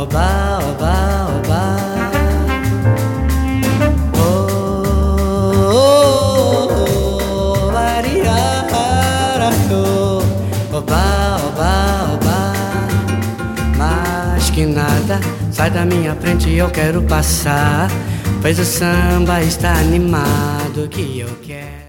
oba, oba, oba. Oba, oba, oba. Mais que nada, sai da minha frente, eu quero passar, pois o samba está animado que eu quero.